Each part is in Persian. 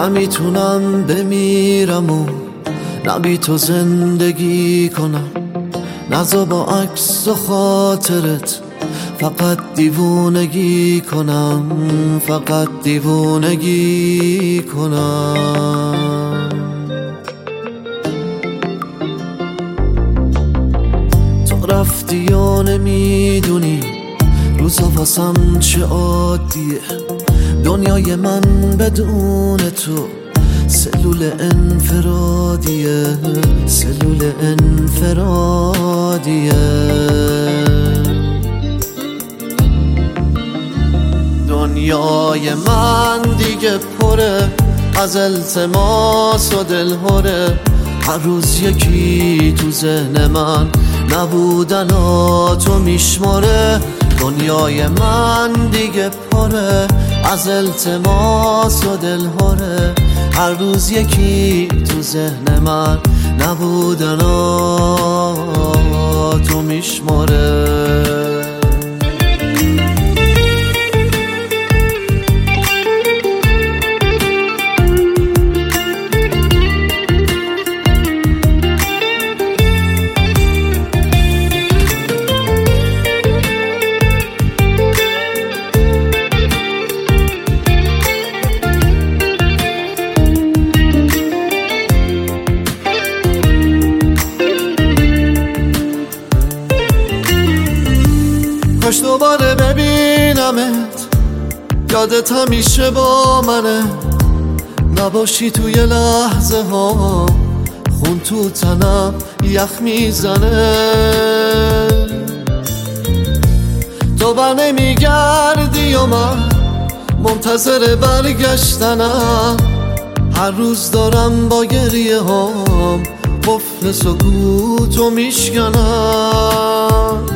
نمیتونم بمیرم و نه بی تو زندگی کنم، نزا با عکس و خاطرت فقط دیوونگی کنم، فقط دیوونگی کنم. تو رفتی یا نمیدونی روزا واسم چه عادیه، دنیای من بدون تو سلول انفرادیه، سلول انفرادیه. دنیای من دیگه پره از التماس و دلهوره، هر روز یکی تو ذهن من نبودناتو میشماره. دنیای من دیگه پره از التماس و دلهوره، هر روز یکی تو ذهن من نبودناتو میشماره. کاش دوباره ببینمت، یادت همیشه با منه، نباشی توی لحظه ها خون تو تنم یخ میزنه. تو بر نمیگردی و من منتظر برگشتنم، هر روز دارم با گریه هام قفل سکوتو میشکنم.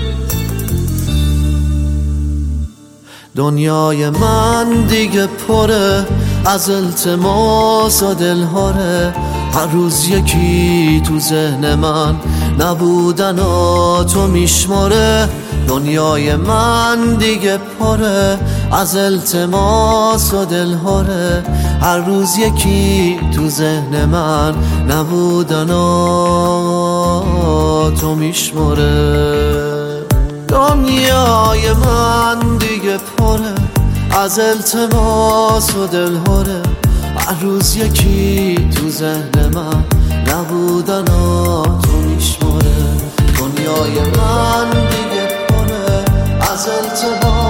دنیای من دیگه پره از التماس و دلهوره، هر روز یکی تو ذهن من نبودناتو میشماره. دنیای من دیگه پره از التماس و دلهوره، هر روز یکی تو ذهن من نبودناتو میشماره. دنیای من دیگه پره از التماس و دلهوره، هر روز یکی تو ذهن من نبودناتو میشماره. دنیای من دیگه پره از التماس